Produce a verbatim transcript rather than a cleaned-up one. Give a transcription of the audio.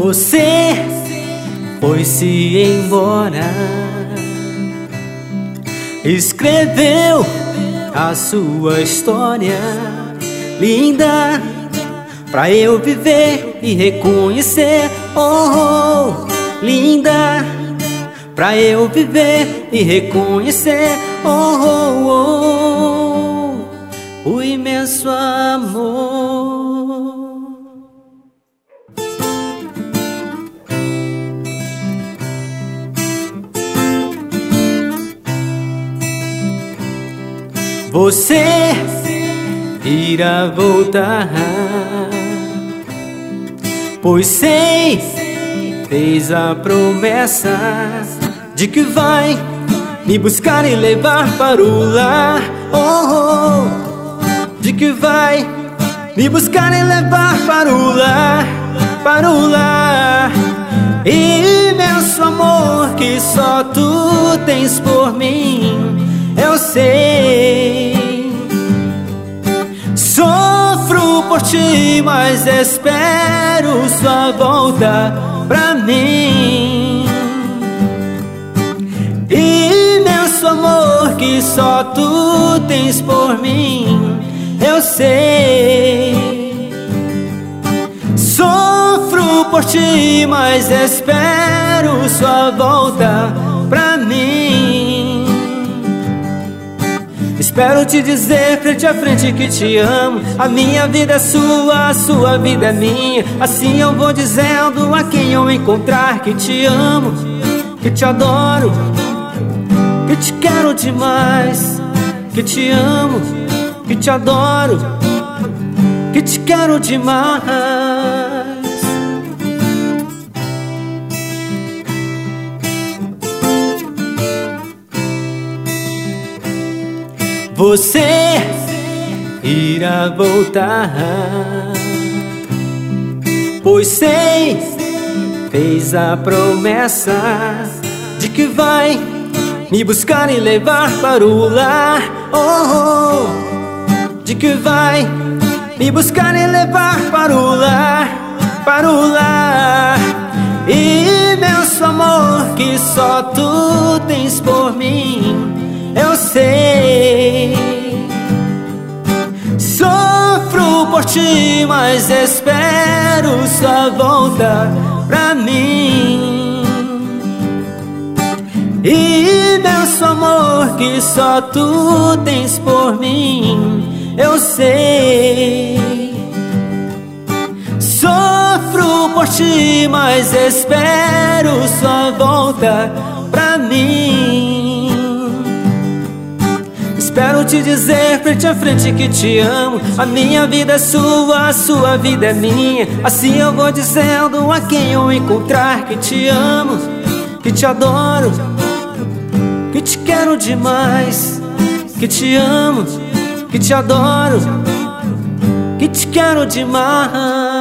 Você foi-se embora, escreveu a sua história linda pra eu viver e reconhecer. Oh, oh, linda pra eu viver e reconhecer. Oh, oh, oh, o imenso amor. Você irá voltar, pois sei, fez a promessa de que vai me buscar e levar para o lar. Oh, oh, de que vai me buscar e levar para o lar, para o lar. Imenso amor que só tu tens por mim, eu sei. Sofro por ti, mas espero sua volta pra mim. Imenso amor que só tu tens por mim, eu sei. Sofro por ti, mas espero sua volta pra mim. Espero te dizer frente a frente que te amo. A minha vida é sua, a sua vida é minha. Assim eu vou dizendo a quem eu encontrar que te amo, que te adoro, que te quero demais, que te amo, que te adoro, que te quero demais. Você irá voltar, pois sei, fez a promessa de que vai me buscar e levar para o lar. Oh, oh, de que vai me buscar e levar para o lar, para o lar. Imenso amor que só tu tens por mim, eu sei. Sofro por ti, mas espero sua volta pra mim. Imenso amor que só tu tens por mim, eu sei. Sofro por ti, mas espero sua volta pra mim. Espero te dizer frente a frente que te amo. A minha vida é sua, a sua vida é minha. Assim eu vou dizendo a quem eu encontrar que te amo, que te adoro, que te quero demais, que te amo, que te adoro, que te quero demais.